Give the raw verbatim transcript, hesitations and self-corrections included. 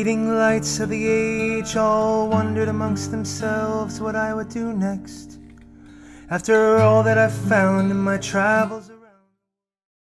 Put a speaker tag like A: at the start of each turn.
A: leading lights of the age all wondered amongst themselves what I would do next. After all that I've found in my travels